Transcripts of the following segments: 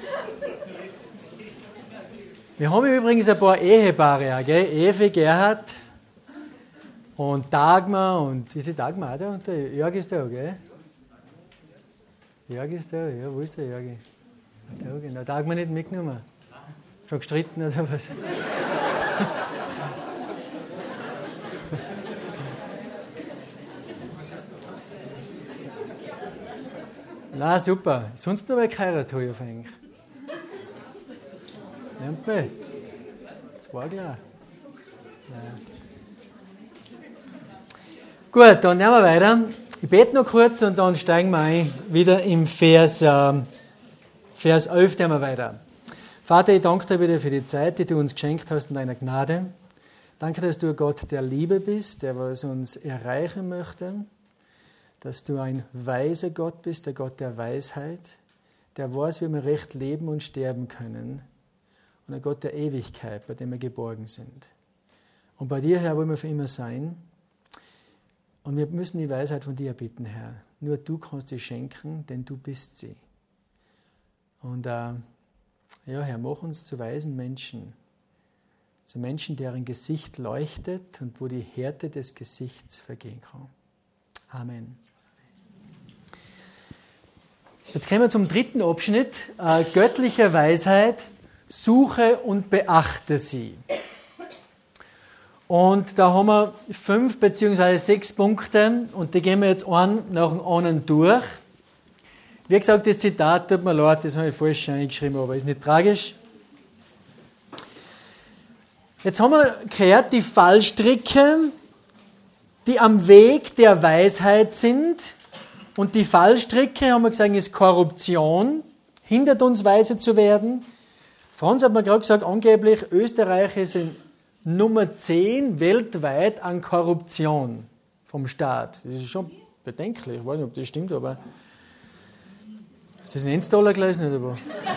Wir haben übrigens ein paar Ehepaare, auch, gell? Evi, Gerhard und Dagmar und, ist die Dagmar auch da? Und der Jörg ist da, gell? Jörg ist da, ja, wo ist der Jörg? Da, genau. Dagmar nicht mitgenommen? Schon gestritten oder was? Na super. Sonst noch wer geheiratet habe ich eigentlich. Nimmt mich. Zwei klar. Gut, dann nehmen wir weiter. Ich bete noch kurz und dann steigen wir ein. Wieder im Vers 11 nehmen wir weiter. Vater, ich danke dir wieder für die Zeit, die du uns geschenkt hast in deiner Gnade. Danke, dass du ein Gott der Liebe bist, der was uns erreichen möchte. Dass du ein weiser Gott bist, der Gott der Weisheit, der weiß, wie wir recht leben und sterben können. Und ein Gott der Ewigkeit, bei dem wir geborgen sind. Und bei dir, Herr, wollen wir für immer sein. Und wir müssen die Weisheit von dir bitten, Herr. Nur du kannst sie schenken, denn du bist sie. Und ja, Herr, mach uns zu weisen Menschen. Zu Menschen, deren Gesicht leuchtet und wo die Härte des Gesichts vergehen kann. Amen. Jetzt kommen wir zum dritten Abschnitt. Göttliche Weisheit, suche und beachte sie. Und da haben wir 5 bzw. 6 Punkte und die gehen wir jetzt einen nach dem anderen durch. Wie gesagt, das Zitat, tut mir leid, das habe ich falsch eingeschrieben, aber ist nicht tragisch. Jetzt haben wir gehört, die Fallstricke, die am Weg der Weisheit sind. Und die Fallstricke, haben wir gesagt, ist Korruption, hindert uns, weise zu werden. Franz hat mir gerade gesagt, angeblich Österreich ist Nummer 10 weltweit an Korruption vom Staat. Das ist schon bedenklich, ich weiß nicht, ob das stimmt, aber ist das ein Enztaler gelesen oder was?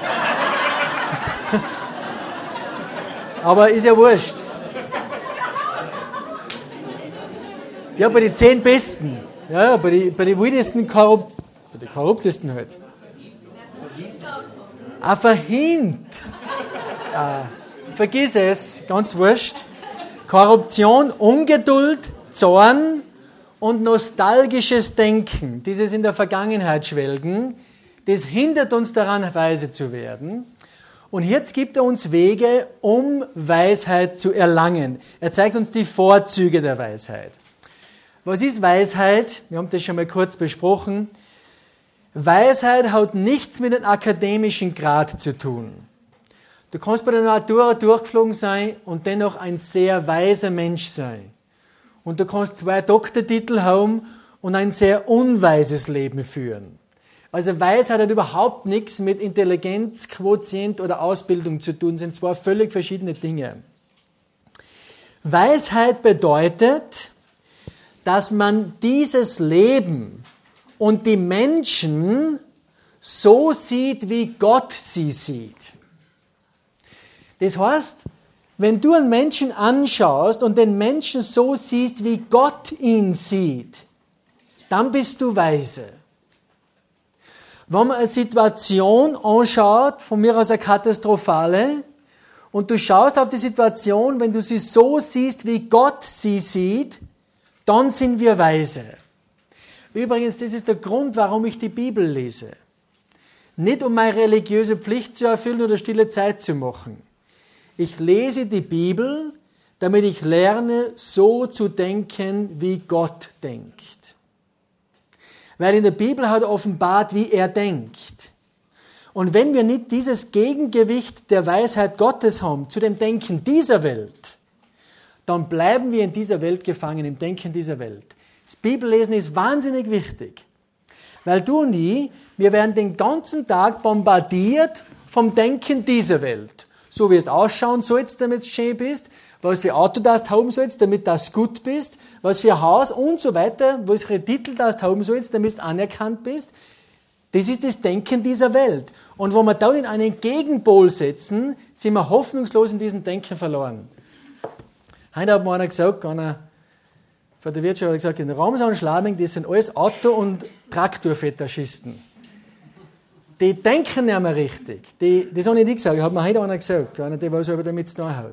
Aber ist ja wurscht. Ja, bei den 10 Besten. Ja, bei den wildesten bei den korruptesten halt. Verhint. Vergiss es, ganz wurscht. Korruption, Ungeduld, Zorn und nostalgisches Denken, dieses in der Vergangenheit schwelgen, das hindert uns daran, weise zu werden. Und jetzt gibt er uns Wege, um Weisheit zu erlangen. Er zeigt uns die Vorzüge der Weisheit. Was ist Weisheit? Wir haben das schon mal kurz besprochen. Weisheit hat nichts mit dem akademischen Grad zu tun. Du kannst bei der Matura durchgeflogen sein und dennoch ein sehr weiser Mensch sein. Und du kannst 2 Doktortitel haben und ein sehr unweises Leben führen. Also Weisheit hat überhaupt nichts mit Intelligenz, Quotient oder Ausbildung zu tun. Das sind 2 völlig verschiedene Dinge. Weisheit bedeutet, dass man dieses Leben und die Menschen so sieht, wie Gott sie sieht. Das heißt, wenn du einen Menschen anschaust und den Menschen so siehst, wie Gott ihn sieht, dann bist du weise. Wenn man eine Situation anschaut, von mir aus eine katastrophale, und du schaust auf die Situation, wenn du sie so siehst, wie Gott sie sieht, dann sind wir weise. Übrigens, das ist der Grund, warum ich die Bibel lese. Nicht um meine religiöse Pflicht zu erfüllen oder stille Zeit zu machen. Ich lese die Bibel, damit ich lerne, so zu denken, wie Gott denkt. Weil in der Bibel hat er offenbart, wie er denkt. Und wenn wir nicht dieses Gegengewicht der Weisheit Gottes haben zu dem Denken dieser Welt, dann bleiben wir in dieser Welt gefangen, im Denken dieser Welt. Das Bibellesen ist wahnsinnig wichtig. Weil du und ich, wir werden den ganzen Tag bombardiert vom Denken dieser Welt. So wie es ausschauen sollst, damit du schön bist, was für Auto du haben sollst, damit du gut bist, was für Haus und so weiter, was für Titel du haben sollst, damit du anerkannt bist. Das ist das Denken dieser Welt. Und wenn wir dann in einen Gegenpol setzen, sind wir hoffnungslos in diesem Denken verloren. Heute hat mir einer gesagt, einer von der Wirtschaft hat gesagt, in Ramsau und Schladming, das sind alles Auto- und Traktorfetischisten. die denken nicht mehr richtig. Das habe nicht ich gesagt, hat mir heute einer gesagt, einer, der was damit zu tun hat.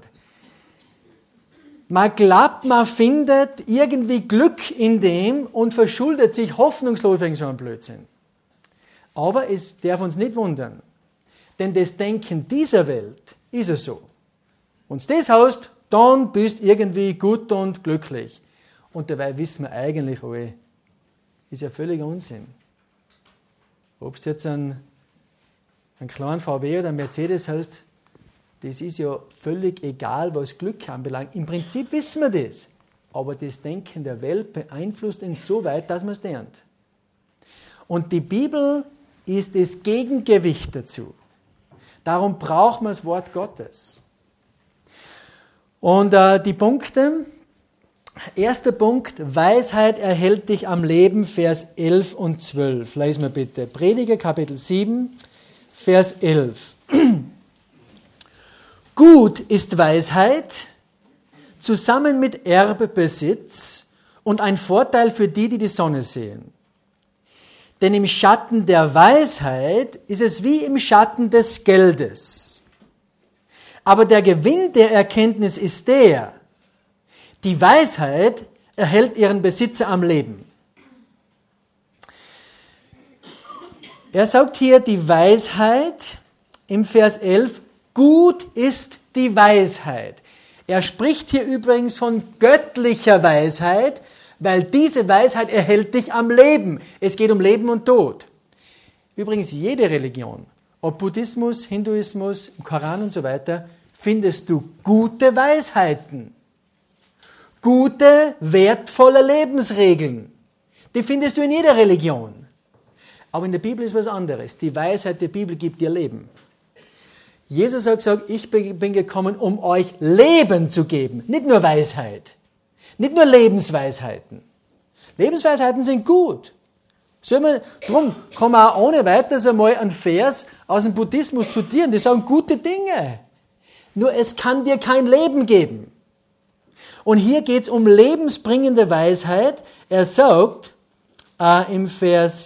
Man glaubt, man findet irgendwie Glück in dem und verschuldet sich hoffnungslos wegen so einem Blödsinn. Aber es darf uns nicht wundern, denn das Denken dieser Welt ist es so. Und das heißt, dann bist du irgendwie gut und glücklich. Und dabei wissen wir eigentlich alle, ist ja völliger Unsinn. Ob es jetzt ein kleinen VW oder ein Mercedes heißt, das ist ja völlig egal, was Glück anbelangt. Im Prinzip wissen wir das. Aber das Denken der Welt beeinflusst ihn so weit, dass man es lernt. Und die Bibel ist das Gegengewicht dazu. Darum braucht man das Wort Gottes. Und die Punkte. Erster Punkt, Weisheit erhält dich am Leben, Vers 11 und 12. Lesen wir bitte. Prediger, Kapitel 7, Vers 11. Gut ist Weisheit, zusammen mit Erbbesitz und ein Vorteil für die, die die Sonne sehen. Denn im Schatten der Weisheit ist es wie im Schatten des Geldes. Aber der Gewinn der Erkenntnis ist der, die Weisheit erhält ihren Besitzer am Leben. Er sagt hier die Weisheit im Vers 11, gut ist die Weisheit. Er spricht hier übrigens von göttlicher Weisheit, weil diese Weisheit erhält dich am Leben. Es geht um Leben und Tod. Übrigens jede Religion, ob Buddhismus, Hinduismus, im Koran und so weiter, findest du gute Weisheiten. Gute, wertvolle Lebensregeln. Die findest du in jeder Religion. Aber in der Bibel ist was anderes. Die Weisheit der Bibel gibt dir Leben. Jesus hat gesagt, ich bin gekommen, um euch Leben zu geben. Nicht nur Weisheit. Nicht nur Lebensweisheiten. Lebensweisheiten sind gut. Drum kann man auch ohne weiteres einmal einen Vers aus dem Buddhismus zitieren. Die sagen gute Dinge. Nur es kann dir kein Leben geben. Und hier geht es um lebensbringende Weisheit. Er sagt im Vers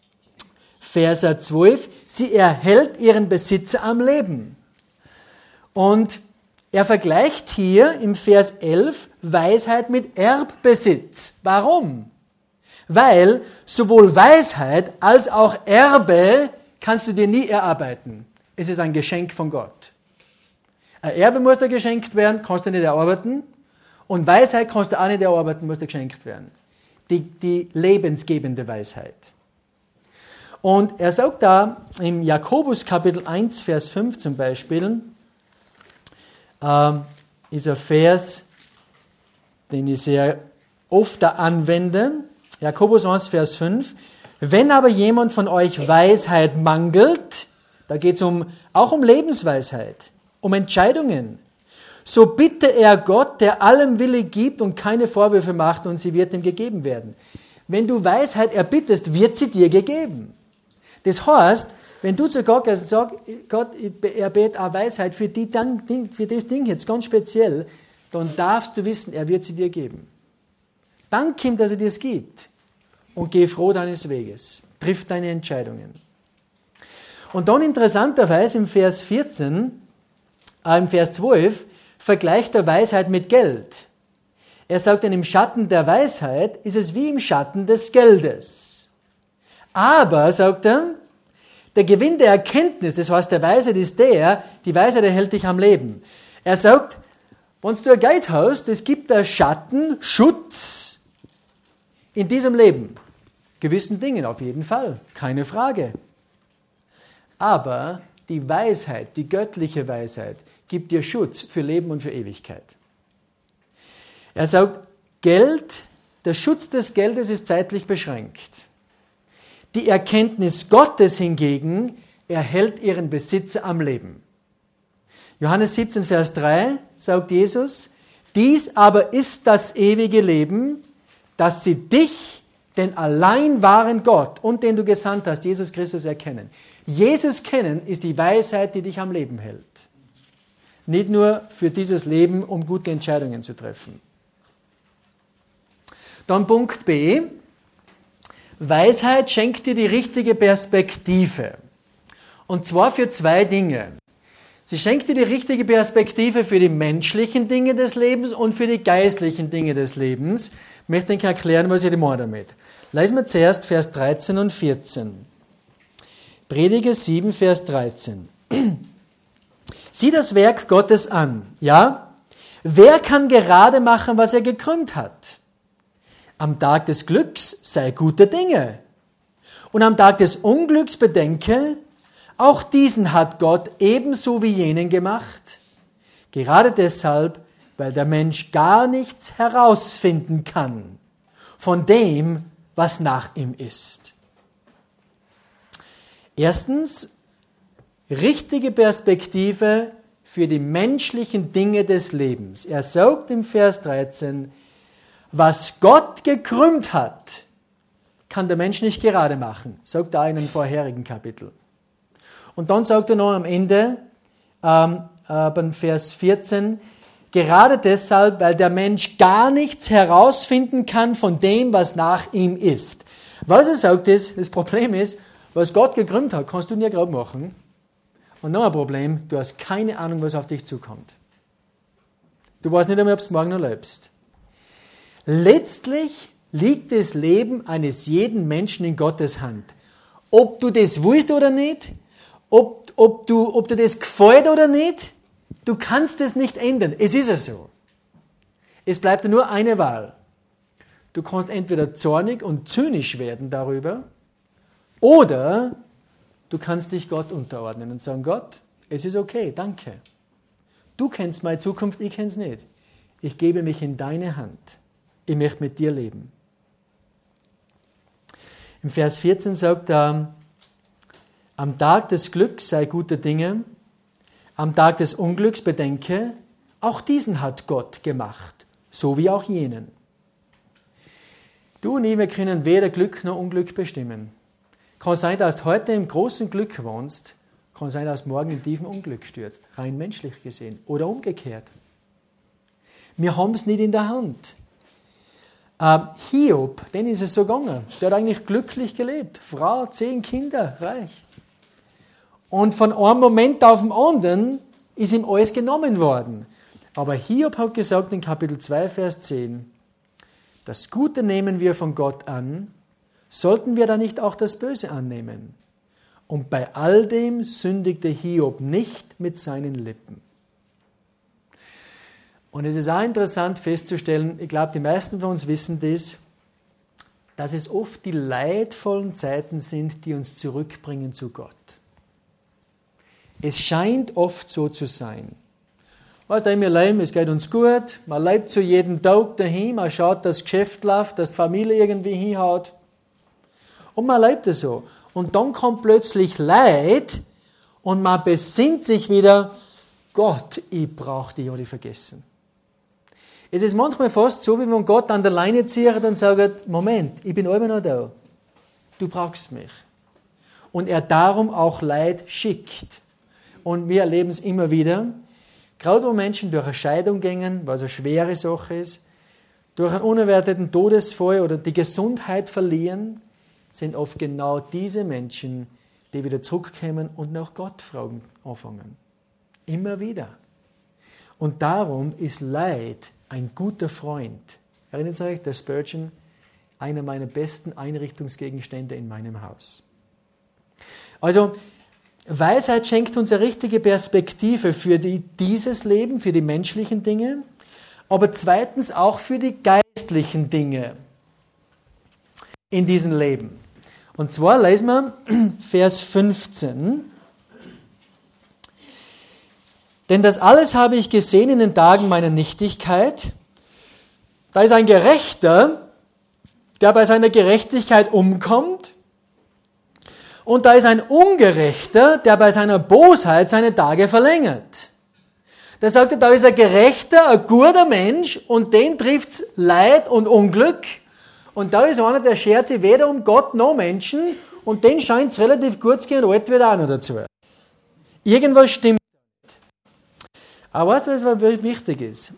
12, sie erhält ihren Besitzer am Leben. Und er vergleicht hier im Vers 11 Weisheit mit Erbbesitz. Warum? Weil sowohl Weisheit als auch Erbe kannst du dir nie erarbeiten. Es ist ein Geschenk von Gott. Ein Erbe muss dir geschenkt werden, kannst du nicht erarbeiten. Und Weisheit kannst du auch nicht erarbeiten, muss dir geschenkt werden. Die lebensgebende Weisheit. Und er sagt da im Jakobus Kapitel 1, Vers 5 zum Beispiel, ist ein Vers, den ich sehr oft da anwende. Jakobus 1, Vers 5. Wenn aber jemand von euch Weisheit mangelt, da geht es auch um Lebensweisheit, um Entscheidungen, so bitte er Gott, der allem Wille gibt und keine Vorwürfe macht, und sie wird ihm gegeben werden. Wenn du Weisheit erbittest, wird sie dir gegeben. Das heißt, wenn du zu Gott sagst, Gott, ich erbete auch Weisheit für das Ding jetzt ganz speziell, dann darfst du wissen, er wird sie dir geben. Dank ihm, dass er dir es gibt. Und geh froh deines Weges. Triff deine Entscheidungen. Und dann interessanterweise im Vers 12, vergleicht er Weisheit mit Geld. Er sagt dann, im Schatten der Weisheit ist es wie im Schatten des Geldes. Aber, sagt er, der Gewinn der Erkenntnis, das heißt der Weisheit ist die Weisheit erhält dich am Leben. Er sagt, wenn du ein Geld hast, es gibt einen Schatten, Schutz in diesem Leben. Gewissen Dingen auf jeden Fall, keine Frage. Aber die Weisheit, die göttliche Weisheit, gibt dir Schutz für Leben und für Ewigkeit. Er sagt, Geld, der Schutz des Geldes ist zeitlich beschränkt. Die Erkenntnis Gottes hingegen erhält ihren Besitzer am Leben. Johannes 17, Vers 3 sagt Jesus, dies aber ist das ewige Leben, dass sie dich, den allein wahren Gott und den du gesandt hast, Jesus Christus, erkennen. Jesus kennen ist die Weisheit, die dich am Leben hält. Nicht nur für dieses Leben, um gute Entscheidungen zu treffen. Dann Punkt B. Weisheit schenkt dir die richtige Perspektive. Und zwar für zwei Dinge. Sie schenkt dir die richtige Perspektive für die menschlichen Dinge des Lebens und für die geistlichen Dinge des Lebens. Ich möchte Ihnen erklären, was ich meine damit. Lesen wir zuerst Vers 13 und 14. Prediger 7, Vers 13. Sieh das Werk Gottes an, ja? Wer kann gerade machen, was er gekrümmt hat? Am Tag des Glücks sei guter Dinge. Und am Tag des Unglücks bedenke, auch diesen hat Gott ebenso wie jenen gemacht. Gerade deshalb, weil der Mensch gar nichts herausfinden kann von dem, was nach ihm ist. Erstens, richtige Perspektive für die menschlichen Dinge des Lebens. Er sagt im Vers 13, was Gott gekrümmt hat, kann der Mensch nicht gerade machen, sagt er in einem vorherigen Kapitel. Und dann sagt er noch am Ende, beim Vers 14, gerade deshalb, weil der Mensch gar nichts herausfinden kann von dem, was nach ihm ist. Was er sagt ist, das Problem ist, was Gott gekrümmt hat, kannst du nie gerade machen. Und noch ein Problem, du hast keine Ahnung, was auf dich zukommt. Du weißt nicht einmal, ob du morgen noch lebst. Letztlich liegt das Leben eines jeden Menschen in Gottes Hand. Ob du das willst oder nicht, ob dir das gefällt oder nicht, du kannst es nicht ändern. Es ist ja so. Es bleibt nur eine Wahl. Du kannst entweder zornig und zynisch werden darüber, oder du kannst dich Gott unterordnen und sagen, Gott, es ist okay, danke. Du kennst meine Zukunft, ich kenne es nicht. Ich gebe mich in deine Hand. Ich möchte mit dir leben. Im Vers 14 sagt er, am Tag des Glücks sei guter Dinge, am Tag des Unglücks bedenke, auch diesen hat Gott gemacht, so wie auch jenen. Du und ich, wir können weder Glück noch Unglück bestimmen. Kann sein, dass du heute im großen Glück wohnst, kann sein, dass du morgen im tiefen Unglück stürzt, rein menschlich gesehen, oder umgekehrt. Wir haben es nicht in der Hand. Hiob, den ist es so gegangen. Der hat eigentlich glücklich gelebt. Frau, 10 Kinder, reich. Und von einem Moment auf den anderen ist ihm alles genommen worden. Aber Hiob hat gesagt in Kapitel 2, Vers 10, das Gute nehmen wir von Gott an, sollten wir dann nicht auch das Böse annehmen? Und bei all dem sündigte Hiob nicht mit seinen Lippen. Und es ist auch interessant festzustellen, ich glaube, die meisten von uns wissen das, dass es oft die leidvollen Zeiten sind, die uns zurückbringen zu Gott. Es scheint oft so zu sein. Weißt du, wir leben, es geht uns gut, man lebt zu jedem Tag dahin, man schaut, dass das Geschäft läuft, dass die Familie irgendwie hinhaut. Und man lebt es so. Und dann kommt plötzlich Leid und man besinnt sich wieder, Gott, ich brauche dich ja nicht vergessen. Es ist manchmal fast so, wie wenn Gott an der Leine zieht und sagt, Moment, ich bin immer noch da. Du brauchst mich. Und er darum auch Leid schickt. Und wir erleben es immer wieder, gerade wo Menschen durch eine Scheidung gehen, was eine schwere Sache ist, durch einen unerwarteten Todesfall oder die Gesundheit verlieren, sind oft genau diese Menschen, die wieder zurückkommen und nach Gott fragen anfangen. Immer wieder. Und darum ist Leid ein guter Freund. Erinnert euch, der Spurgeon, einer meiner besten Einrichtungsgegenstände in meinem Haus. Also, Weisheit schenkt uns eine richtige Perspektive für dieses Leben, für die menschlichen Dinge, aber zweitens auch für die geistlichen Dinge in diesem Leben. Und zwar lesen wir Vers 15. Denn das alles habe ich gesehen in den Tagen meiner Nichtigkeit. Da ist ein Gerechter, der bei seiner Gerechtigkeit umkommt. Und da ist ein Ungerechter, der bei seiner Bosheit seine Tage verlängert. Da sagt er, da ist ein Gerechter, ein guter Mensch und den trifft's Leid und Unglück. Und da ist einer, der schert sich weder um Gott noch Menschen und den scheint es relativ gut zu gehen und alt wird auch noch dazu. Irgendwas stimmt nicht. Aber weißt du, was wirklich wichtig ist?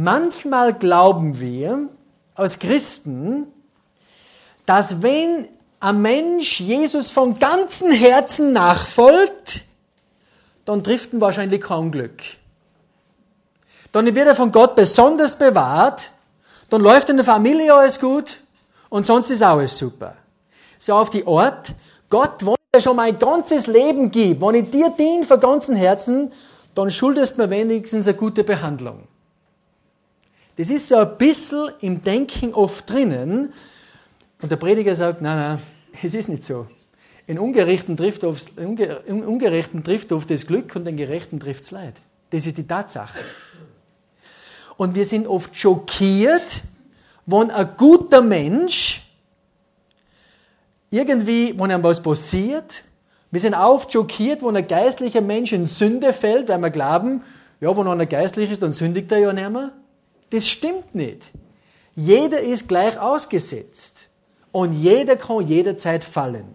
Manchmal glauben wir als Christen, dass wenn ein Mensch Jesus von ganzem Herzen nachfolgt, dann trifft ihn wahrscheinlich kein Unglück. Dann wird er von Gott besonders bewahrt, dann läuft in der Familie alles gut und sonst ist alles super. So auf die Art, Gott, wenn ich dir schon mein ganzes Leben gibt, wenn ich dir diene von ganzem Herzen, dann schuldest du mir wenigstens eine gute Behandlung. Das ist so ein bisschen im Denken oft drinnen und der Prediger sagt, nein, es ist nicht so. Den Ungerechten trifft oft das Glück und den Gerechten trifft das Leid. Das ist die Tatsache. Und wir sind oft schockiert, wenn ein guter Mensch irgendwie, wenn ihm was passiert, wir sind oft schockiert, wenn ein geistlicher Mensch in Sünde fällt, weil wir glauben, ja, wenn einer geistlich ist, dann sündigt er ja nicht mehr. Das stimmt nicht. Jeder ist gleich ausgesetzt und jeder kann jederzeit fallen.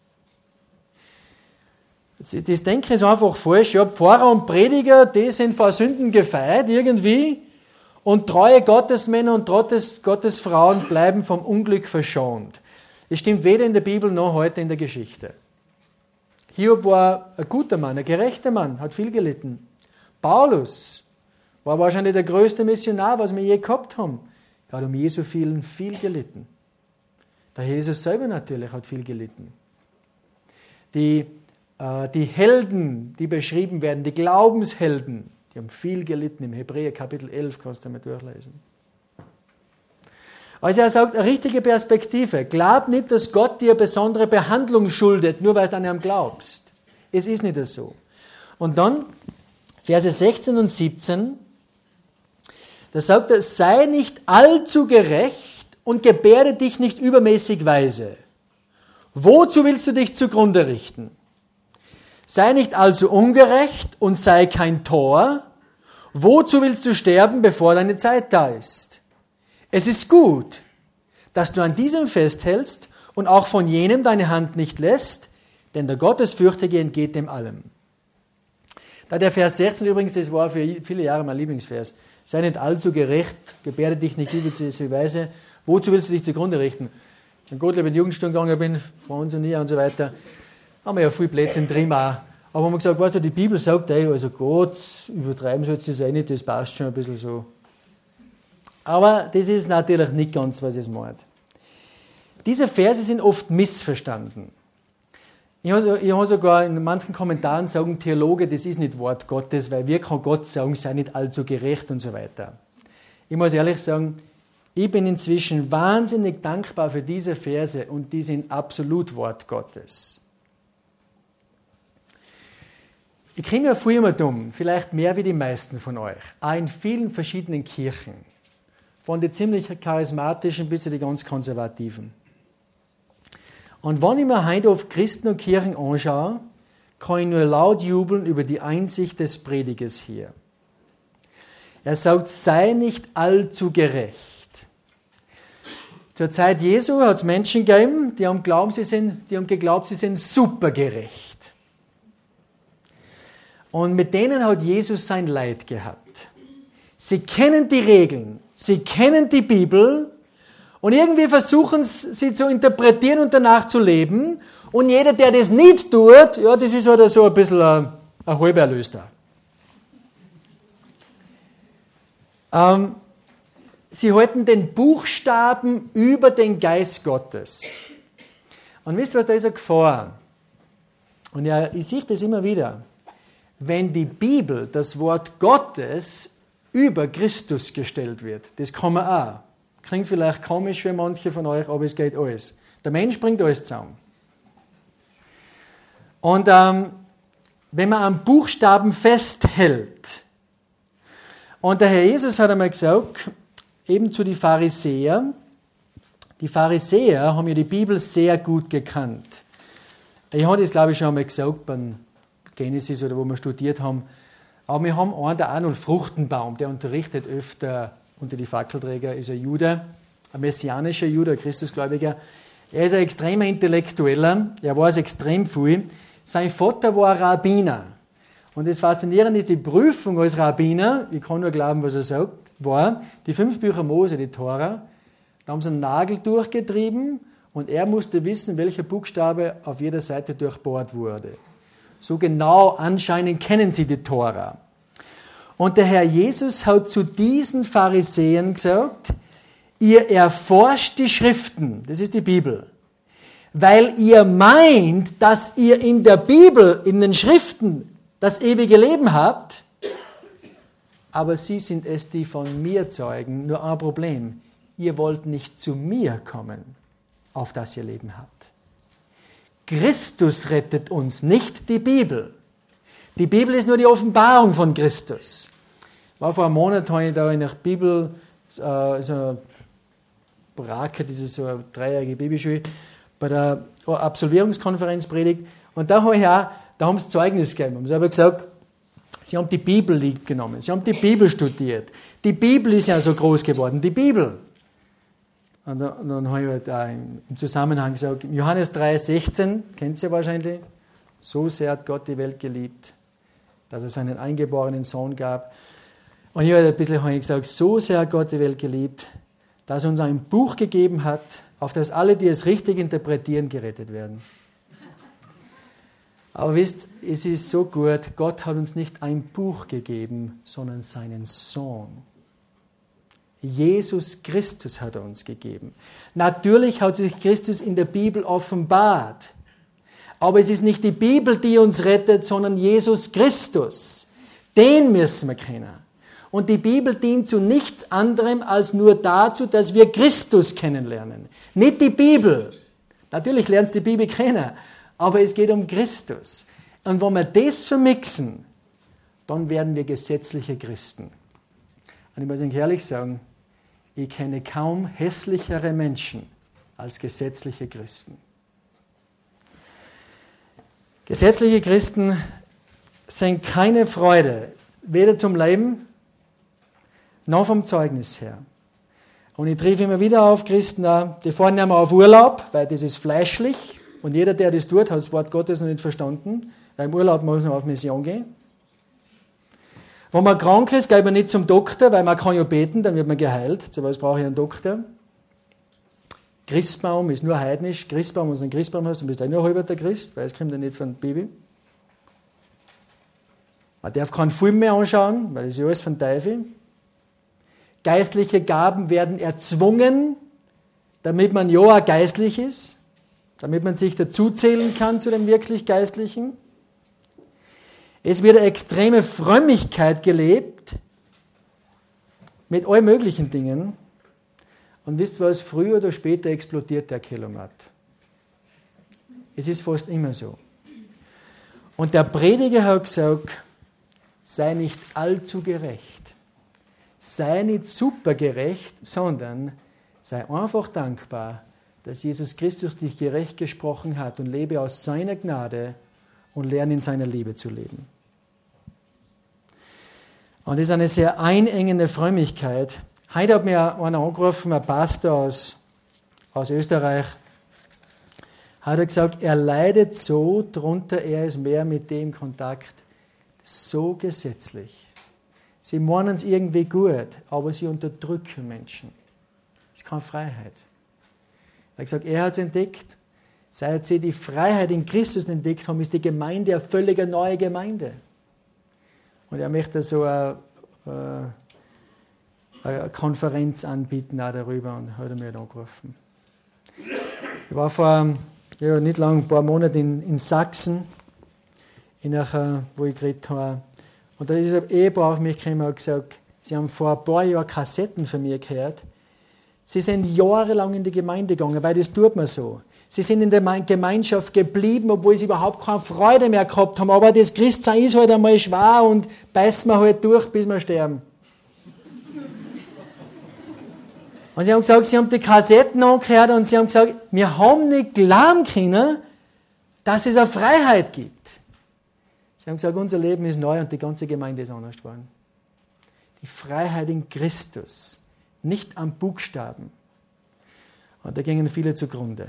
Das Denken ist einfach falsch. Ja, Pfarrer und Prediger, die sind vor Sünden gefeit irgendwie und treue Gottesmänner und Gottesfrauen bleiben vom Unglück verschont. Das stimmt weder in der Bibel noch heute in der Geschichte. Hiob war ein guter Mann, ein gerechter Mann, hat viel gelitten. Paulus war wahrscheinlich der größte Missionar, was wir je gehabt haben. Er hat um Jesu viel gelitten. Der Jesus selber natürlich hat viel gelitten. Die Helden, die beschrieben werden, die Glaubenshelden, die haben viel gelitten. Im Hebräer Kapitel 11 kannst du mal durchlesen. Also er sagt, eine richtige Perspektive. Glaub nicht, dass Gott dir besondere Behandlung schuldet, nur weil du an ihn glaubst. Es ist nicht so. Und dann, Verse 16 und 17, da sagt er, sei nicht allzu gerecht und gebärde dich nicht übermäßig weise. Wozu willst du dich zugrunde richten? Sei nicht allzu ungerecht und sei kein Tor. Wozu willst du sterben, bevor deine Zeit da ist? Es ist gut, dass du an diesem festhältst und auch von jenem deine Hand nicht lässt, denn der Gottesfürchtige entgeht dem allem. Da der Vers 16 übrigens, das war für viele Jahre mein Lieblingsvers. Sei nicht allzu gerecht, gebärde dich nicht übermäßig weise. Wozu willst du dich zugrunde richten? Wenn Gott in die Jugendstunde gegangen bin, vor uns und ihr und so weiter, haben wir ja viel Plätzchen drin auch. Aber haben wir gesagt, weißt du, die Bibel sagt, also Gott, übertreiben sollst du das nicht, das passt schon ein bisschen so. Aber das ist natürlich nicht ganz, was es meint. Diese Verse sind oft missverstanden. Ich habe sogar in manchen Kommentaren sagen Theologe, das ist nicht Wort Gottes, weil wir kann Gott sagen, sei nicht allzu gerecht und so weiter. Ich muss ehrlich sagen, ich bin inzwischen wahnsinnig dankbar für diese Verse und die sind absolut Wort Gottes. Ich kriege mir früher immer dumm, vielleicht mehr wie die meisten von euch, auch in vielen verschiedenen Kirchen, von den ziemlich charismatischen bis zu den ganz konservativen. Und wenn ich mir heute auf Christen und Kirchen anschaue, kann ich nur laut jubeln über die Einsicht des Predigers hier. Er sagt, sei nicht allzu gerecht. Zur Zeit Jesu hat es Menschen gegeben, die haben geglaubt, sie sind supergerecht. Und mit denen hat Jesus sein Leid gehabt. Sie kennen die Regeln, sie kennen die Bibel und irgendwie versuchen sie zu interpretieren und danach zu leben. Und jeder, der das nicht tut, ja, das ist halt so ein bisschen ein Halberlöster. Sie halten den Buchstaben über den Geist Gottes. Und wisst ihr was, da ist eine Gefahr. Und ja, ich sehe das immer wieder. Wenn die Bibel, das Wort Gottes, über Christus gestellt wird, das kann man auch. Klingt vielleicht komisch für manche von euch, aber es geht alles. Der Mensch bringt alles zusammen. Und wenn man am Buchstaben festhält, und der Herr Jesus hat einmal gesagt, eben zu den Pharisäern, die Pharisäer haben ja die Bibel sehr gut gekannt. Ich habe das, glaube ich, schon einmal gesagt beim Genesis oder wo wir studiert haben. Aber wir haben einen, der Arnold Fruchtenbaum, der unterrichtet öfter unter die Fackelträger, ist ein Jude, ein messianischer Jude, ein Christusgläubiger. Er ist ein extremer Intellektueller, er weiß extrem viel. Sein Vater war Rabbiner. Und das Faszinierende ist, die Prüfung als Rabbiner, ich kann nur glauben, was er sagt, war, die 5 Bücher Mose, die Tora, da haben sie einen Nagel durchgetrieben und er musste wissen, welcher Buchstabe auf jeder Seite durchbohrt wurde. So genau anscheinend kennen sie die Tora. Und der Herr Jesus hat zu diesen Pharisäern gesagt, ihr erforscht die Schriften, das ist die Bibel, weil ihr meint, dass ihr in der Bibel, in den Schriften, das ewige Leben habt, aber sie sind es, die von mir zeugen. Nur ein Problem, ihr wollt nicht zu mir kommen, auf das ihr Leben habt. Christus rettet uns, nicht die Bibel. Die Bibel ist nur die Offenbarung von Christus. War vor einem Monat, habe ich da in der Bibel, so eine Brake, das ist so eine 3-jährige Bibelschule, bei der Absolvierungskonferenz predigt. Und da haben sie Zeugnis gegeben. Sie haben gesagt, sie haben die Bibel lieb genommen, sie haben die Bibel studiert. Die Bibel ist ja so groß geworden, die Bibel. Und dann habe ich halt auch im Zusammenhang gesagt, Johannes 3,16, kennt ihr ja wahrscheinlich, so sehr hat Gott die Welt geliebt, dass er seinen eingeborenen Sohn gab. Und ich habe ein bisschen gesagt, so sehr hat Gott die Welt geliebt, dass er uns ein Buch gegeben hat, auf das alle, die es richtig interpretieren, gerettet werden. Aber wisst, es ist so gut, Gott hat uns nicht ein Buch gegeben, sondern seinen Sohn. Jesus Christus hat er uns gegeben. Natürlich hat sich Christus in der Bibel offenbart. Aber es ist nicht die Bibel, die uns rettet, sondern Jesus Christus. Den müssen wir kennen. Und die Bibel dient zu nichts anderem als nur dazu, dass wir Christus kennenlernen. Nicht die Bibel. Natürlich lernst du die Bibel kennen, aber es geht um Christus. Und wenn wir das vermixen, dann werden wir gesetzliche Christen. Und ich muss Ihnen ehrlich sagen, ich kenne kaum hässlichere Menschen als gesetzliche Christen. Gesetzliche Christen sind keine Freude, weder zum Leben noch vom Zeugnis her. Und ich treffe immer wieder auf Christen, die fahren nicht mehr auf Urlaub, weil das ist fleischlich. Und jeder, der das tut, hat das Wort Gottes noch nicht verstanden, weil im Urlaub muss man auf Mission gehen. Wenn man krank ist, geht man nicht zum Doktor, weil man kann ja beten, dann wird man geheilt. Zu was brauche ich einen Doktor? Christbaum ist nur heidnisch. Christbaum, wenn du einen Christbaum hast, dann bist du nur halber der Christ, weil es kommt ja nicht von Baby. Man darf keinen Film mehr anschauen, weil das ist ja alles von Teufel. Geistliche Gaben werden erzwungen, damit man ja auch geistlich ist, damit man sich dazuzählen kann zu den wirklich Geistlichen. Es wird eine extreme Frömmigkeit gelebt mit allen möglichen Dingen. Und wisst ihr was, früher oder später explodiert der Kilomat. Es ist fast immer so. Und der Prediger hat gesagt, sei nicht allzu gerecht. Sei nicht supergerecht, sondern sei einfach dankbar, dass Jesus Christus dich gerecht gesprochen hat und lebe aus seiner Gnade und lerne in seiner Liebe zu leben. Und das ist eine sehr einengende Frömmigkeit. Heute hat mir einer angerufen, ein Pastor aus Österreich, hat er gesagt, er leidet so drunter, er ist mehr mit dem Kontakt, so gesetzlich. Sie meinen es irgendwie gut, aber sie unterdrücken Menschen. Das ist keine Freiheit. Er hat gesagt, er hat es entdeckt. Seit sie die Freiheit in Christus entdeckt haben, ist die Gemeinde eine völlig neue Gemeinde. Und er möchte so eine Konferenz anbieten auch darüber und hat er mir angerufen. Ich war vor nicht lang, ein paar Monaten in Sachsen, wo ich geredet habe. Und da ist ein Ehepaar auf mich gekommen und hat gesagt, sie haben vor ein paar Jahren Kassetten von mir gehört. Sie sind jahrelang in die Gemeinde gegangen, weil das tut man so. Sie sind in der Gemeinschaft geblieben, obwohl sie überhaupt keine Freude mehr gehabt haben. Aber das Christsein ist halt einmal schwer und beißen wir halt durch, bis wir sterben. Und sie haben gesagt, sie haben die Kassetten angehört und sie haben gesagt, wir haben nicht glauben können, dass es eine Freiheit gibt. Sie haben gesagt, unser Leben ist neu und die ganze Gemeinde ist anders geworden. Die Freiheit in Christus, nicht am Buchstaben. Und da gingen viele zugrunde.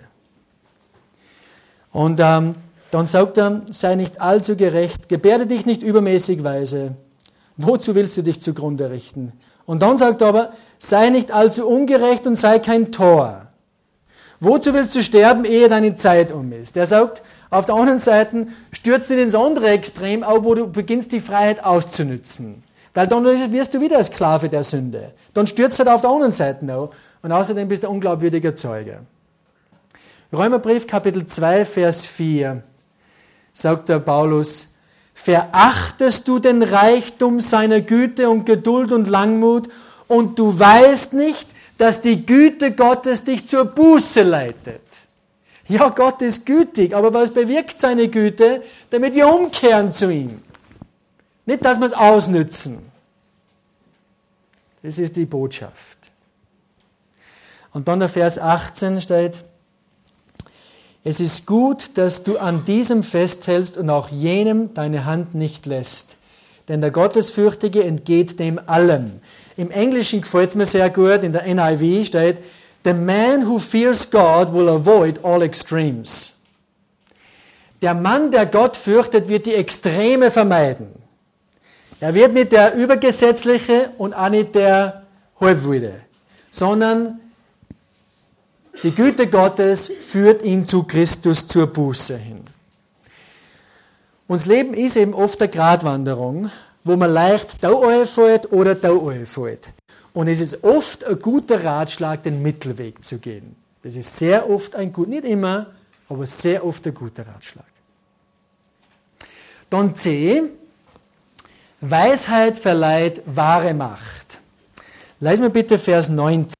Und dann sagt er, sei nicht allzu gerecht, gebärde dich nicht übermäßig weise. Wozu willst du dich zugrunde richten? Und dann sagt er aber, sei nicht allzu ungerecht und sei kein Tor. Wozu willst du sterben, ehe deine Zeit um ist? Der sagt, auf der anderen Seite, stürzt nicht ins andere Extrem, auch wo du beginnst, die Freiheit auszunützen. Weil dann wirst du wieder ein Sklave der Sünde. Dann stürzt halt auf der anderen Seite auch. Und außerdem bist du ein unglaubwürdiger Zeuge. Römerbrief, Kapitel 2, Vers 4, sagt der Paulus, verachtest du den Reichtum seiner Güte und Geduld und Langmut und du weißt nicht, dass die Güte Gottes dich zur Buße leitet. Ja, Gott ist gütig, aber was bewirkt seine Güte? Damit wir umkehren zu ihm. Nicht, dass wir es ausnützen. Das ist die Botschaft. Und dann der Vers 18 steht, es ist gut, dass du an diesem festhältst und auch jenem deine Hand nicht lässt. Denn der Gottesfürchtige entgeht dem allem. Im Englischen gefällt es mir sehr gut, in der NIV steht, the man who fears God will avoid all extremes. Der Mann, der Gott fürchtet, wird die Extreme vermeiden. Er wird nicht der Übergesetzliche und auch nicht der Halbwilde, sondern die Güte Gottes führt ihn zu Christus, zur Buße hin. Unser Leben ist eben oft eine Gratwanderung, wo man leicht da fällt oder da fällt. Und es ist oft ein guter Ratschlag, den Mittelweg zu gehen. Das ist sehr oft ein guter, nicht immer, aber sehr oft ein guter Ratschlag. Dann C, Weisheit verleiht wahre Macht. Lesen wir bitte Vers 19.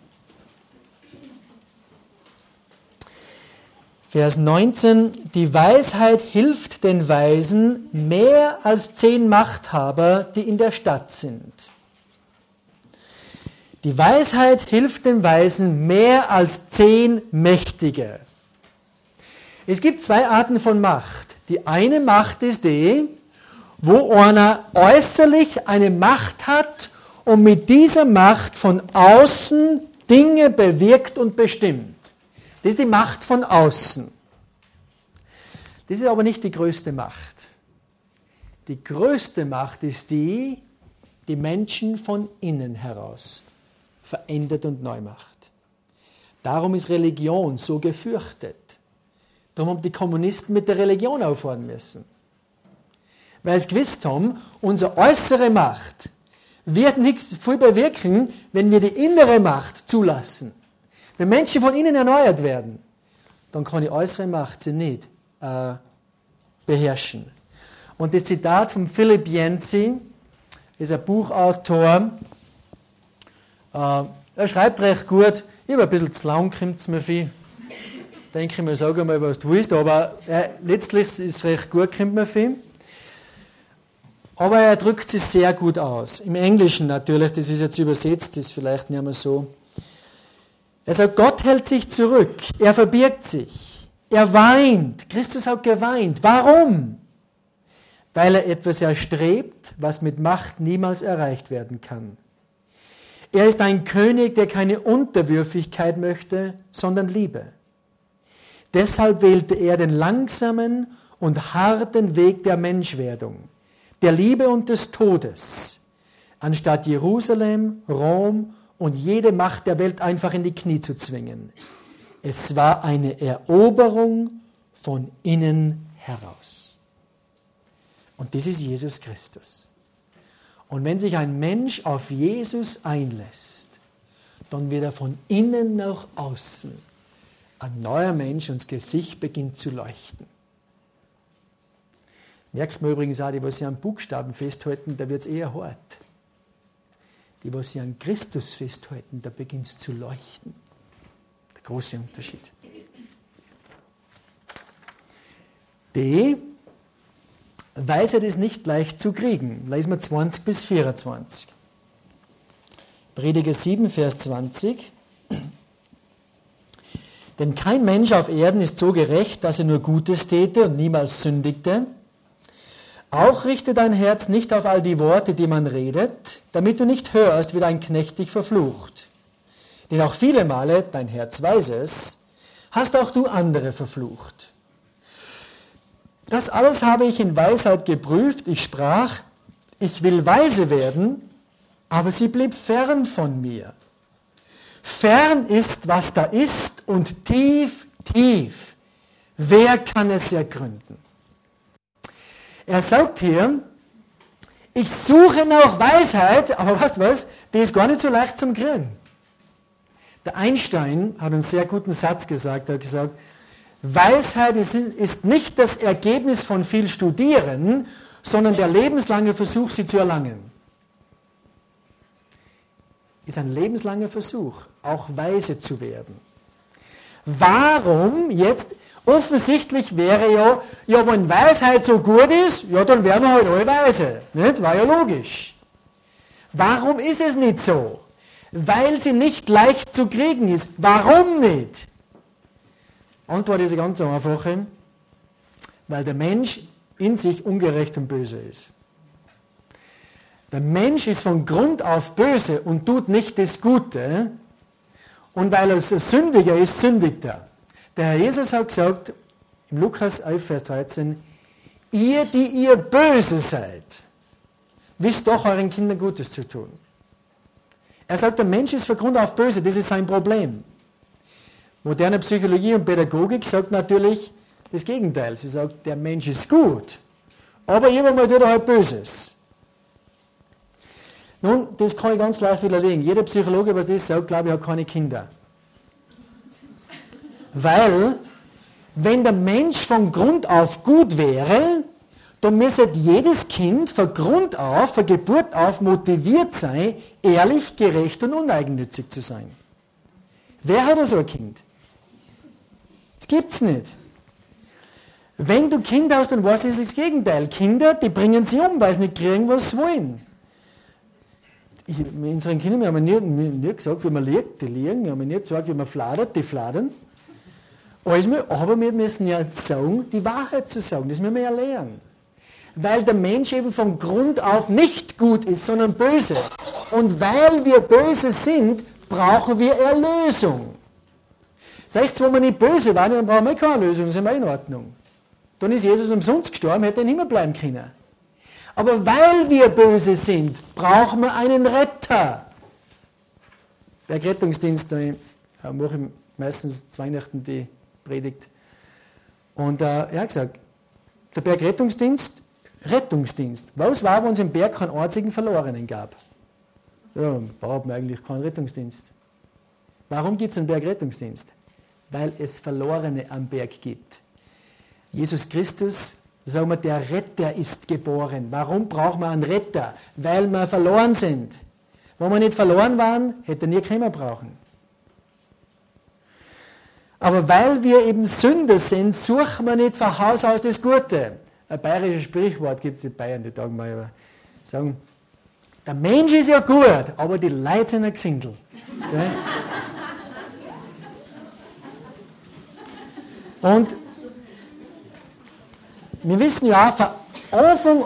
Vers 19, die Weisheit hilft den Weisen mehr als 10 Machthaber, die in der Stadt sind. Die Weisheit hilft den Weisen mehr als 10 Mächtige. Es gibt 2 Arten von Macht. Die eine Macht ist die, wo einer äußerlich eine Macht hat und mit dieser Macht von außen Dinge bewirkt und bestimmt. Das ist die Macht von außen. Das ist aber nicht die größte Macht. Die größte Macht ist die Menschen von innen heraus verändert und neu macht. Darum ist Religion so gefürchtet. Darum haben die Kommunisten mit der Religion aufhören müssen. Weil sie gewusst haben, unsere äußere Macht wird nichts viel bewirken, wenn wir die innere Macht zulassen. Wenn Menschen von innen erneuert werden, dann kann die äußere Macht sie nicht beherrschen. Und das Zitat von Philip Yancey ist ein Buchautor. Er schreibt recht gut. Ich habe ein bisschen zu lang, kommt es mir viel. Denke ich mir, sag mal, was du willst, aber letztlich ist es recht gut, kommt mir viel. Aber er drückt sich sehr gut aus. Im Englischen natürlich, das ist jetzt übersetzt, das ist vielleicht nicht mehr so. Er sagt, Gott hält sich zurück, er verbirgt sich, er weint. Christus hat geweint. Warum? Weil er etwas erstrebt, was mit Macht niemals erreicht werden kann. Er ist ein König, der keine Unterwürfigkeit möchte, sondern Liebe. Deshalb wählte er den langsamen und harten Weg der Menschwerdung, der Liebe und des Todes, anstatt Jerusalem, Rom und jede Macht der Welt einfach in die Knie zu zwingen. Es war eine Eroberung von innen heraus. Und das ist Jesus Christus. Und wenn sich ein Mensch auf Jesus einlässt, dann wird er von innen nach außen ein neuer Mensch und das Gesicht beginnt zu leuchten. Merkt man übrigens auch, die, die sich an Buchstaben festhalten, da wird es eher hart. Die, die sich an Christus festhalten, da beginnt es zu leuchten. Der große Unterschied. Die Weisheit ist nicht leicht zu kriegen. Lesen wir 20 bis 24. Prediger 7, Vers 20. Denn kein Mensch auf Erden ist so gerecht, dass er nur Gutes täte und niemals sündigte. Auch richte dein Herz nicht auf all die Worte, die man redet, damit du nicht hörst, wie dein Knecht dich verflucht. Denn auch viele Male, dein Herz weiß es, hast auch du andere verflucht. Das alles habe ich in Weisheit geprüft. Ich sprach, ich will weise werden, aber sie blieb fern von mir. Fern ist, was da ist, und tief, tief. Wer kann es ergründen? Er sagt hier, ich suche nach Weisheit, aber weißt du was, die ist gar nicht so leicht zum Kriegen. Der Einstein hat einen sehr guten Satz gesagt, er hat gesagt, Weisheit ist nicht das Ergebnis von viel Studieren, sondern der lebenslange Versuch, sie zu erlangen. Ist ein lebenslanger Versuch, auch weise zu werden. Warum jetzt? Offensichtlich wäre ja, wenn Weisheit so gut ist, ja, dann wären wir halt alle weise. Nicht? War ja logisch. Warum ist es nicht so? Weil sie nicht leicht zu kriegen ist. Warum nicht? Antwort ist eine ganz einfache. Weil der Mensch in sich ungerecht und böse ist. Der Mensch ist von Grund auf böse und tut nicht das Gute. Und weil er sündiger ist, sündigt er. Der Herr Jesus hat gesagt, im Lukas 11, Vers 13, ihr, die ihr böse seid, wisst doch euren Kindern Gutes zu tun. Er sagt, der Mensch ist von Grund auf böse, das ist sein Problem. Moderne Psychologie und Pädagogik sagt natürlich das Gegenteil. Sie sagt, der Mensch ist gut, aber irgendwann tut er halt Böses. Nun, das kann ich ganz leicht widerlegen. Jeder Psychologe, was das sagt, glaube ich, hat keine Kinder. Weil, wenn der Mensch von Grund auf gut wäre, dann müsste jedes Kind von Grund auf, von Geburt auf motiviert sein, ehrlich, gerecht und uneigennützig zu sein. Wer hat so ein Kind? Das gibt es nicht. Wenn du Kinder hast, dann weißt du, ist das Gegenteil. Kinder, die bringen sie um, weil sie nicht kriegen, was sie wollen. Unseren Kindern wir haben nie gesagt, wie man liegt, die liegen. Wir haben nie gesagt, wie man fladert, die fladern. Aber wir müssen ja sagen, die Wahrheit zu sagen. Das müssen wir ja lernen. Weil der Mensch eben von Grund auf nicht gut ist, sondern böse. Und weil wir böse sind, brauchen wir Erlösung. Sagt, wenn wir nicht böse waren, dann brauchen wir keine Erlösung, dann sind wir in Ordnung. Dann ist Jesus umsonst gestorben, hätte er nicht mehr bleiben können. Aber weil wir böse sind, brauchen wir einen Retter. Der Rettungsdienst, da mache ich meistens zu Weihnachten die Predigt. Und er hat gesagt, der Bergrettungsdienst, Rettungsdienst. Was war, wenn es im Berg keinen einzigen Verlorenen gab? Ja, braucht man eigentlich keinen Rettungsdienst. Warum gibt es einen Bergrettungsdienst? Weil es Verlorene am Berg gibt. Jesus Christus, sagen wir, der Retter ist geboren. Warum brauchen wir einen Retter? Weil wir verloren sind. Wenn wir nicht verloren waren, hätte er nie keiner brauchen. Aber weil wir eben Sünder sind, suchen wir nicht von Haus aus das Gute. Ein bayerisches Sprichwort gibt es in Bayern, die Tagen mal sagen, der Mensch ist ja gut, aber die Leute sind ein Gesindel. Und wir wissen ja, von Anfang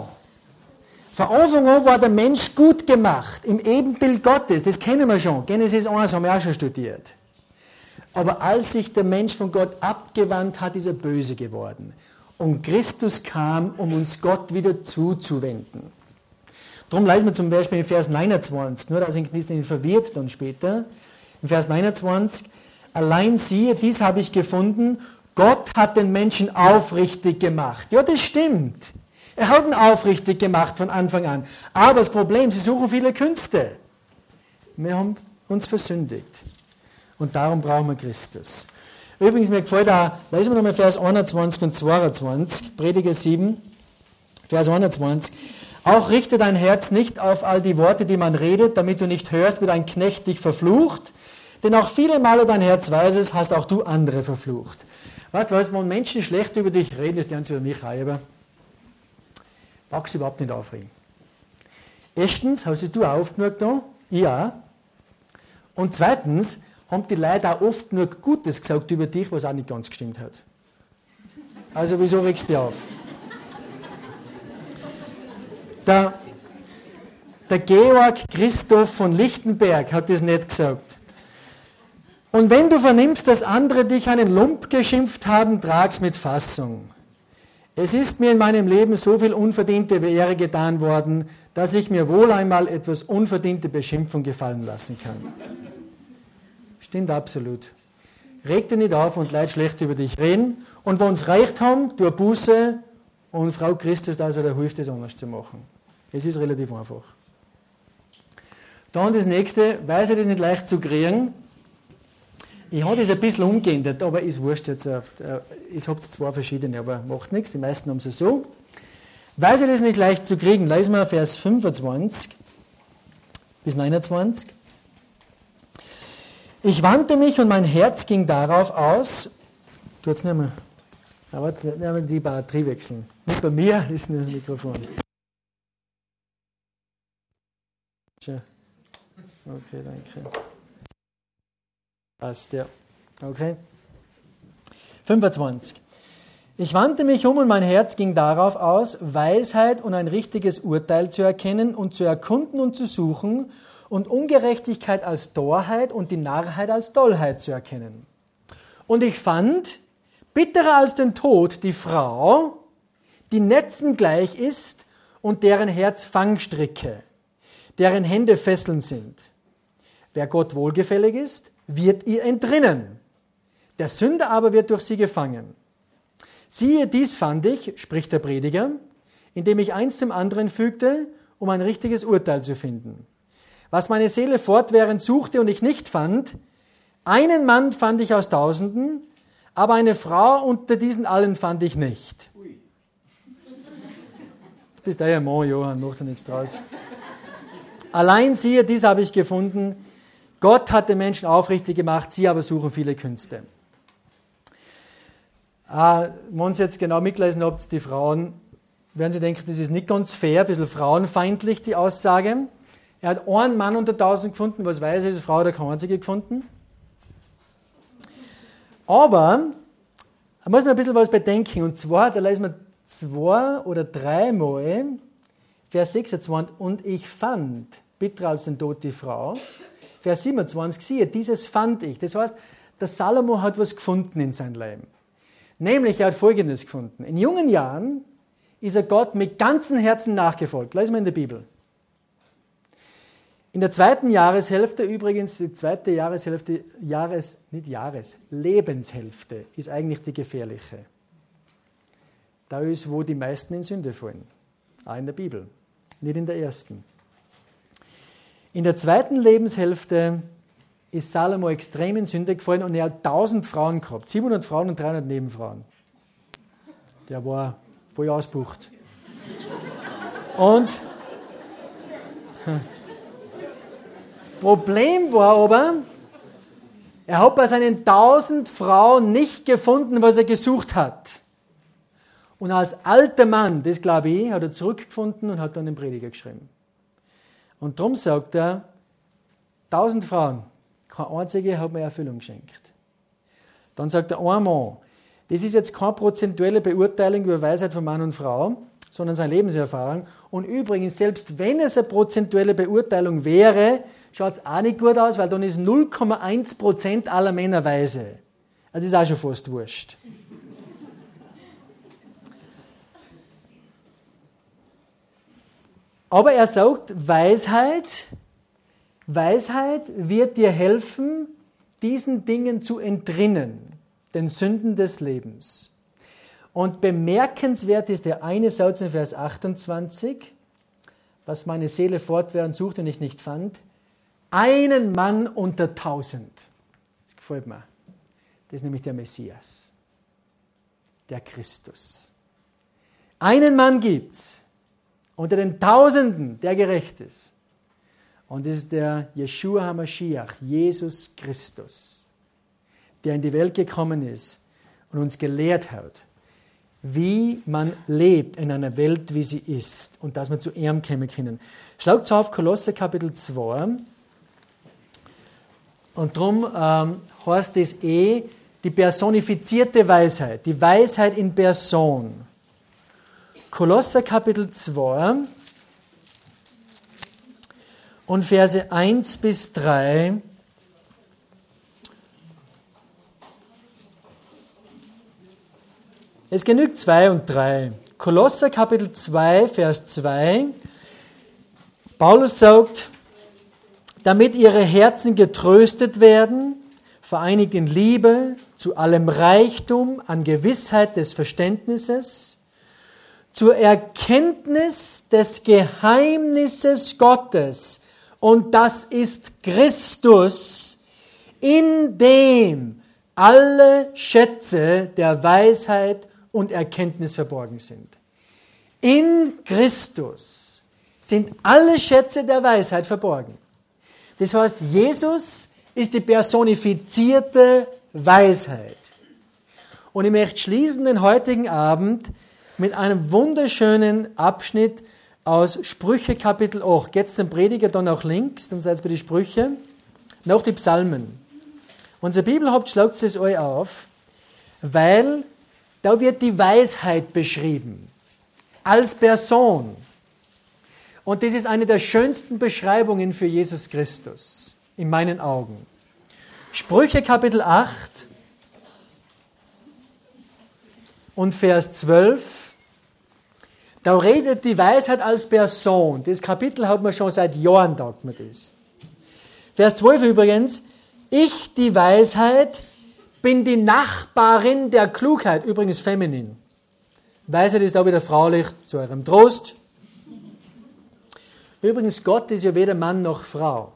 an war der Mensch gut gemacht, im Ebenbild Gottes, das kennen wir schon, Genesis 1 haben wir auch schon studiert. Aber als sich der Mensch von Gott abgewandt hat, ist er böse geworden. Und Christus kam, um uns Gott wieder zuzuwenden. Darum lesen wir zum Beispiel in Vers 29, nur dass ich nicht verwirrt dann später, in Vers 29, allein siehe, dies habe ich gefunden, Gott hat den Menschen aufrichtig gemacht. Ja, das stimmt. Er hat ihn aufrichtig gemacht von Anfang an. Aber das Problem, sie suchen viele Künste. Wir haben uns versündigt. Und darum brauchen wir Christus. Übrigens, mir gefällt auch, lesen wir nochmal Vers 21 und 22, Prediger 7, Vers 21. Auch richte dein Herz nicht auf all die Worte, die man redet, damit du nicht hörst, wie dein Knecht dich verflucht. Denn auch viele Male dein Herz weiß es, hast auch du andere verflucht. Weißt du, wenn Menschen schlecht über dich reden, das lernen sie über mich auch, aber magst du überhaupt nicht aufregen. Erstens, hast du auch oft genug da? Ja. Und zweitens, haben die Leute auch oft nur Gutes gesagt über dich, was auch nicht ganz gestimmt hat. Also wieso regst du auf? Der Georg Christoph von Lichtenberg hat das nicht gesagt. Und wenn du vernimmst, dass andere dich einen Lump geschimpft haben, trag's mit Fassung. Es ist mir in meinem Leben so viel unverdiente Ehre getan worden, dass ich mir wohl einmal etwas unverdiente Beschimpfung gefallen lassen kann. Stimmt absolut. reg dich nicht auf und Leute schlecht über dich reden. Und wenn sie recht haben, tu Buße und Frau Christus, dass er dir hilft, das anders zu machen. Es ist relativ einfach. Dann das nächste, weiß ich das nicht leicht zu kriegen. Ich habe das ein bisschen umgeändert, aber ist wurscht jetzt. Ich habe zwei verschiedene, aber macht nichts. Die meisten haben es so. Weiß ich das nicht leicht zu kriegen, lesen wir Vers 25 bis 29. Ich wandte mich und mein Herz ging darauf aus. Tut's nicht mehr. Aber die Batterie wechseln. Nicht bei mir, das ist nur das Mikrofon. Okay, danke. Passt, ja. Okay. 25. Ich wandte mich um und mein Herz ging darauf aus, Weisheit und ein richtiges Urteil zu erkennen und zu erkunden und zu suchen und Ungerechtigkeit als Torheit und die Narrheit als Tollheit zu erkennen. Und ich fand, bitterer als den Tod, die Frau, die Netzen gleich ist und deren Herz Fangstricke, deren Hände Fesseln sind. Wer Gott wohlgefällig ist, wird ihr entrinnen. Der Sünder aber wird durch sie gefangen. Siehe, dies fand ich, spricht der Prediger, indem ich eins zum anderen fügte, um ein richtiges Urteil zu finden. Was meine Seele fortwährend suchte und ich nicht fand, einen Mann fand ich aus Tausenden, aber eine Frau unter diesen allen fand ich nicht. Du bist ja Mann, Johann, macht da nichts draus. Allein siehe, dies habe ich gefunden, Gott hat den Menschen aufrichtig gemacht, sie aber suchen viele Künste. Wenn Sie jetzt genau mitlesen habt, die Frauen, werden Sie denken, das ist nicht ganz fair, ein bisschen frauenfeindlich, die Aussage. Er hat einen Mann unter 1000 gefunden, was weiß ich, ist eine Frau oder keine einzige gefunden. Aber, da muss man ein bisschen was bedenken, und zwar, da lesen wir 2 oder 3 Mal, Vers 26, und ich fand, bitterer als den Tod die Frau. Vers 27, siehe, dieses fand ich. Das heißt, der Salomo hat was gefunden in seinem Leben. Nämlich, er hat Folgendes gefunden. In jungen Jahren ist er Gott mit ganzem Herzen nachgefolgt. Lesen wir in der Bibel. In der zweiten Jahreshälfte, übrigens, die zweite Jahreshälfte, Lebenshälfte ist eigentlich die gefährliche. Da ist, wo die meisten in Sünde fallen. Auch in der Bibel, nicht in der ersten. In der zweiten Lebenshälfte ist Salomo extrem in Sünde gefallen und er hat 1000 Frauen gehabt, 700 Frauen und 300 Nebenfrauen. Der war voll ausgebucht. Und das Problem war aber, er hat bei seinen 1000 Frauen nicht gefunden, was er gesucht hat. Und als alter Mann, das glaube ich, hat er zurückgefunden und hat dann den Prediger geschrieben. Und darum sagt er, 1000 Frauen, keine einzige hat mir Erfüllung geschenkt. Dann sagt er, ein Mann, das ist jetzt keine prozentuelle Beurteilung über Weisheit von Mann und Frau, sondern seine Lebenserfahrung. Und übrigens, selbst wenn es eine prozentuelle Beurteilung wäre, schaut es auch nicht gut aus, weil dann ist 0,1% aller Männer weise. Also das ist auch schon fast wurscht. Aber er sagt, Weisheit wird dir helfen, diesen Dingen zu entrinnen, den Sünden des Lebens. Und bemerkenswert ist der eine Satz in Vers 28, was meine Seele fortwährend suchte und ich nicht fand, einen Mann unter 1000. Das gefällt mir. Das ist nämlich der Messias, der Christus. Einen Mann gibt's unter den Tausenden, der gerecht ist. Und das ist der Yeshua HaMashiach, Jesus Christus, der in die Welt gekommen ist und uns gelehrt hat, wie man lebt in einer Welt, wie sie ist und dass wir zu ihm kommen können. Schlagt auf Kolosser Kapitel 2 und darum heißt es die personifizierte Weisheit, die Weisheit in Person. Kolosser Kapitel 2 und Verse 1 bis 3. Es genügt 2 und 3. Kolosser Kapitel 2, Vers 2. Paulus sagt, damit ihre Herzen getröstet werden, vereinigt in Liebe, zu allem Reichtum an Gewissheit des Verständnisses, zur Erkenntnis des Geheimnisses Gottes, und das ist Christus, in dem alle Schätze der Weisheit und Erkenntnis verborgen sind. In Christus sind alle Schätze der Weisheit verborgen. Das heißt, Jesus ist die personifizierte Weisheit. Und ich möchte schließen den heutigen Abend mit einem wunderschönen Abschnitt aus Sprüche Kapitel 8. Jetzt den Prediger dann auch links, dann seid ihr bei die Sprüche, noch die Psalmen. Unser Bibelhaupt schlagt es euch auf, weil da wird die Weisheit beschrieben, als Person. Und das ist eine der schönsten Beschreibungen für Jesus Christus, in meinen Augen. Sprüche Kapitel 8 und Vers 12. Da redet die Weisheit als Person. Das Kapitel hat man schon seit Jahren, sagt man das. Vers 12 übrigens. Ich, die Weisheit, bin die Nachbarin der Klugheit. Übrigens feminin. Weisheit ist auch wieder fraulich, zu eurem Trost. Übrigens, Gott ist ja weder Mann noch Frau.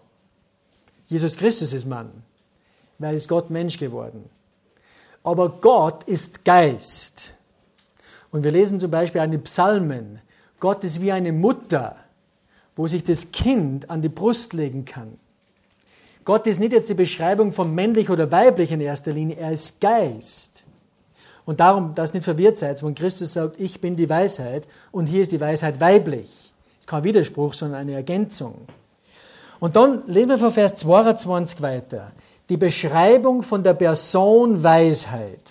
Jesus Christus ist Mann, weil ist Gott Mensch geworden. Aber Gott ist Geist. Und wir lesen zum Beispiel an den Psalmen, Gott ist wie eine Mutter, wo sich das Kind an die Brust legen kann. Gott ist nicht jetzt die Beschreibung von männlich oder weiblich in erster Linie, er ist Geist. Und darum, dass nicht verwirrt seid, wenn Christus sagt, ich bin die Weisheit und hier ist die Weisheit weiblich. Das ist kein Widerspruch, sondern eine Ergänzung. Und dann lesen wir von Vers 22 weiter. Die Beschreibung von der Person Weisheit.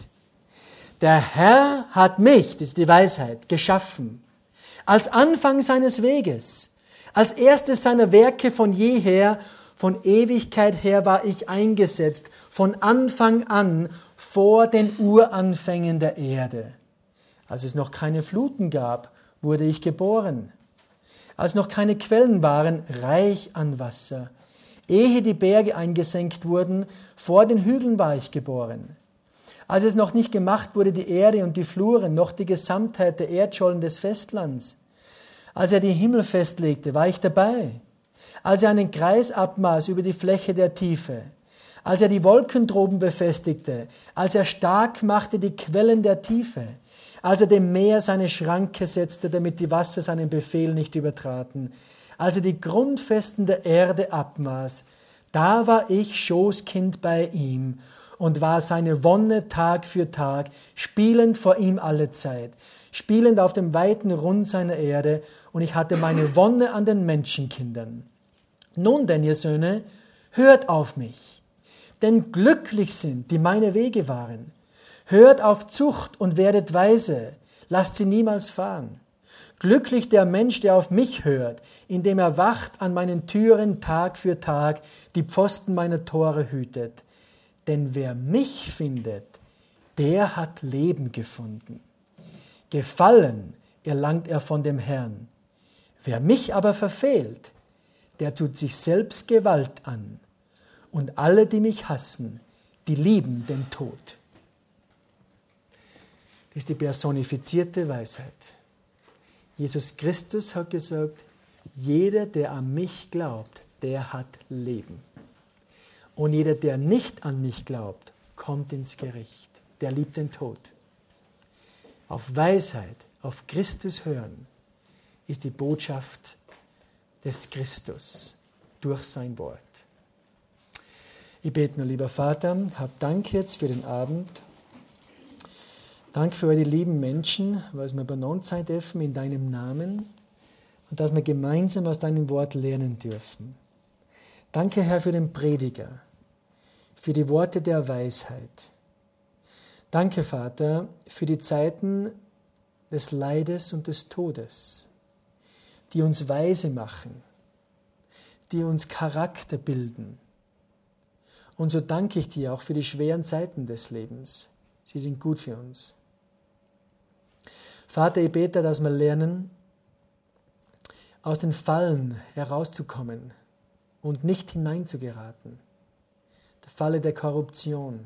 Der Herr hat mich, das ist die Weisheit, geschaffen, als Anfang seines Weges, als erstes seiner Werke von jeher, von Ewigkeit her war ich eingesetzt, von Anfang an, vor den Uranfängen der Erde. Als es noch keine Fluten gab, wurde ich geboren. Als noch keine Quellen waren, reich an Wasser. Ehe die Berge eingesenkt wurden, vor den Hügeln war ich geboren. Als es noch nicht gemacht wurde, die Erde und die Fluren, noch die Gesamtheit der Erdschollen des Festlands. Als er die Himmel festlegte, war ich dabei. Als er einen Kreis abmaß über die Fläche der Tiefe. Als er die Wolkendroben befestigte. Als er stark machte die Quellen der Tiefe. Als er dem Meer seine Schranke setzte, damit die Wasser seinen Befehl nicht übertraten. Als er die Grundfesten der Erde abmaß. Da war ich Schoßkind bei ihm und war seine Wonne Tag für Tag, spielend vor ihm alle Zeit, spielend auf dem weiten Rund seiner Erde, und ich hatte meine Wonne an den Menschenkindern. Nun denn, ihr Söhne, hört auf mich, denn glücklich sind, die meine Wege waren. Hört auf Zucht und werdet weise, lasst sie niemals fahren. Glücklich der Mensch, der auf mich hört, indem er wacht an meinen Türen Tag für Tag, die Pfosten meiner Tore hütet. Denn wer mich findet, der hat Leben gefunden. Gefallen erlangt er von dem Herrn. Wer mich aber verfehlt, der tut sich selbst Gewalt an. Und alle, die mich hassen, die lieben den Tod. Das ist die personifizierte Weisheit. Jesus Christus hat gesagt, jeder, der an mich glaubt, der hat Leben. Und jeder, der nicht an mich glaubt, kommt ins Gericht. Der liebt den Tod. Auf Weisheit, auf Christus hören, ist die Botschaft des Christus durch sein Wort. Ich bete nur, lieber Vater, hab Dank jetzt für den Abend. Danke für eure lieben Menschen, was wir benannt sein dürfen in deinem Namen und dass wir gemeinsam aus deinem Wort lernen dürfen. Danke, Herr, für den Prediger, für die Worte der Weisheit. Danke, Vater, für die Zeiten des Leides und des Todes, die uns weise machen, die uns Charakter bilden. Und so danke ich dir auch für die schweren Zeiten des Lebens. Sie sind gut für uns. Vater, ich bete, dass wir lernen, aus den Fallen herauszukommen und nicht hineinzugeraten. der Falle der Korruption,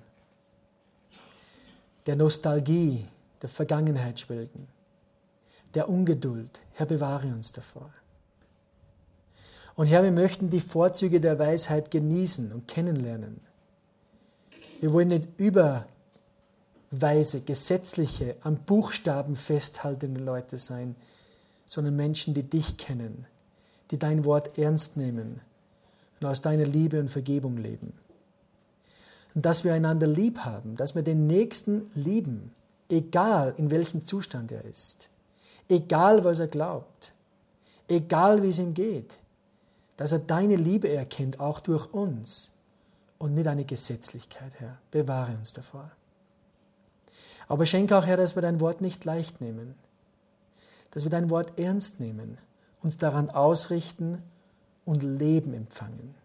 der Nostalgie, der Vergangenheit schwelgen, der Ungeduld. Herr, bewahre uns davor. Und Herr, wir möchten die Vorzüge der Weisheit genießen und kennenlernen. Wir wollen nicht überweise, gesetzliche, an Buchstaben festhaltende Leute sein, sondern Menschen, die dich kennen, die dein Wort ernst nehmen und aus deiner Liebe und Vergebung leben. Und dass wir einander lieb haben, dass wir den Nächsten lieben, egal in welchem Zustand er ist, egal was er glaubt, egal wie es ihm geht, dass er deine Liebe erkennt, auch durch uns und nicht eine Gesetzlichkeit, Herr. Bewahre uns davor. Aber schenke auch, Herr, dass wir dein Wort nicht leicht nehmen, dass wir dein Wort ernst nehmen, uns daran ausrichten und Leben empfangen.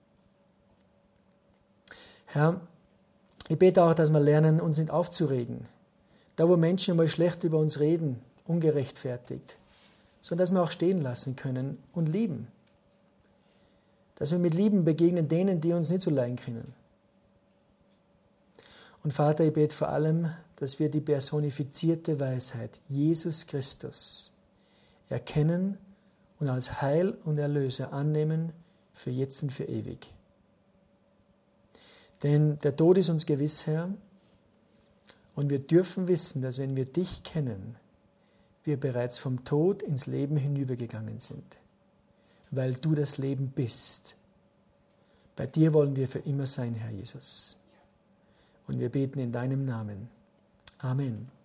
Herr, ich bete auch, dass wir lernen, uns nicht aufzuregen. Da, wo Menschen einmal schlecht über uns reden, ungerechtfertigt, sondern dass wir auch stehen lassen können und lieben. Dass wir mit Lieben begegnen denen, die uns nicht so leiden können. Und Vater, ich bete vor allem, dass wir die personifizierte Weisheit, Jesus Christus, erkennen und als Heil und Erlöser annehmen, für jetzt und für ewig. Denn der Tod ist uns gewiss, Herr, und wir dürfen wissen, dass wenn wir dich kennen, wir bereits vom Tod ins Leben hinübergegangen sind, weil du das Leben bist. Bei dir wollen wir für immer sein, Herr Jesus. Und wir beten in deinem Namen. Amen.